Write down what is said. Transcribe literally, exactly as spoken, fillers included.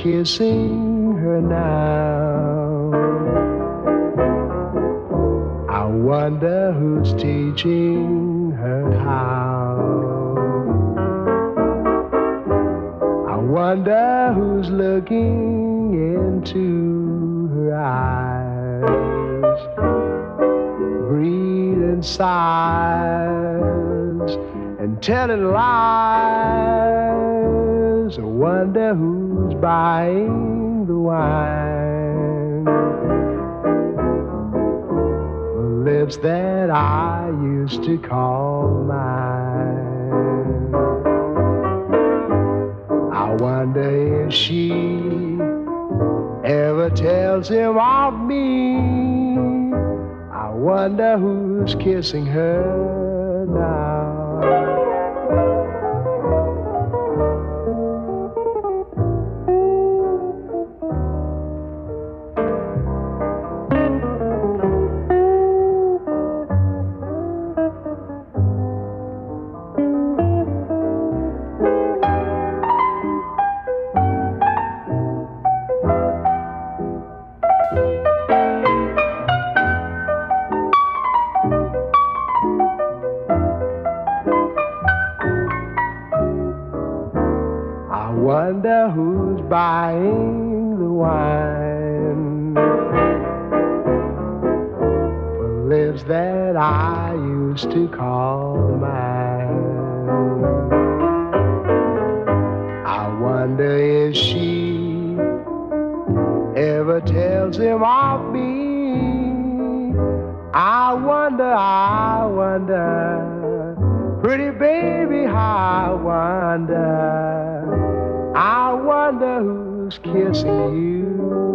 kissing her now? I wonder who's teaching her how. I wonder who's looking into her eyes, breathing sighs and telling lies. I wonder who's buying the wine for lips that I used to call mine. I wonder if she ever tells him of me. I wonder who's kissing her now. I wonder who's buying the wine for lips that I used to call mine. I wonder if she ever tells him of me. I wonder, I wonder, pretty baby, I wonder. I wonder who's kissing you.